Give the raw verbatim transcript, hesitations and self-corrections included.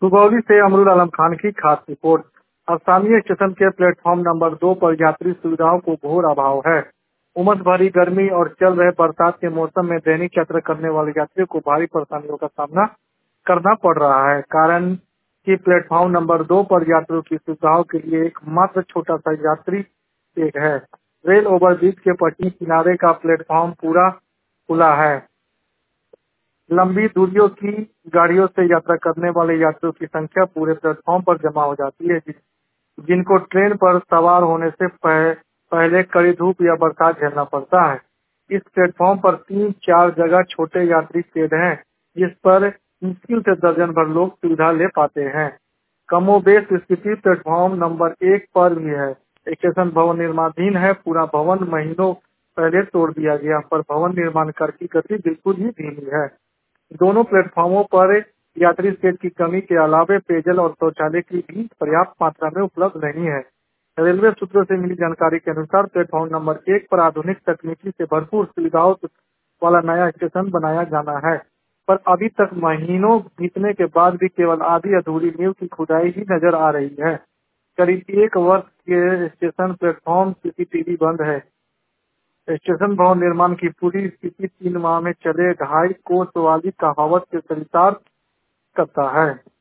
सुगौली से अमरुल आलम खान की खास रिपोर्ट। स्थानीय स्टेशन के प्लेटफॉर्म नंबर दो पर यात्री सुविधाओं को घोर अभाव है। उमस भरी गर्मी और चल रहे बरसात के मौसम में दैनिक यात्रा करने वाले यात्रियों को भारी परेशानियों का सामना करना पड़ रहा है। कारण कि प्लेटफॉर्म नंबर दो पर यात्रियों की सुविधाओं के लिए एकमात्र छोटा सा यात्री एक है। रेल ओवरब्रिज के पश्चिमी किनारे का प्लेटफॉर्म पूरा खुला है। लंबी दूरियों की गाड़ियों से यात्रा करने वाले यात्रियों की संख्या पूरे प्लेटफॉर्म पर जमा हो जाती है, जिनको ट्रेन पर सवार होने से पह, पहले कड़ी धूप या बरसात झेलना पड़ता है। इस प्लेटफॉर्म पर तीन चार जगह छोटे यात्री शेड हैं, जिस पर मुश्किल से दर्जन भर लोग सुविधा ले पाते हैं। कमोबेश स्थिति प्लेटफॉर्म नंबर एक पर भी है। स्टेशन भवन निर्माणाधीन है। पूरा भवन महीनों पहले तोड़ दिया गया, पर भवन निर्माण कार्य की गति बिल्कुल ही धीमी है। दोनों प्लेटफॉर्मों पर यात्री सेट की कमी के अलावे पेयजल और शौचालय की भी पर्याप्त मात्रा में उपलब्ध नहीं है। रेलवे सूत्रों से मिली जानकारी के अनुसार प्लेटफॉर्म नंबर एक पर आधुनिक तकनीकी से भरपूर सुविधाओं वाला नया स्टेशन बनाया जाना है, पर अभी तक महीनों बीतने के बाद भी केवल आधी अधूरी नींव की खुदाई ही नजर आ रही है। करीब एक वर्ष के स्टेशन प्लेटफॉर्म सीसीटीवी बंद है। स्टेशन भवन निर्माण की पूरी स्थिति तीन माह में चले ढाई कोस वाली कहावत के चरितार्थ करता है।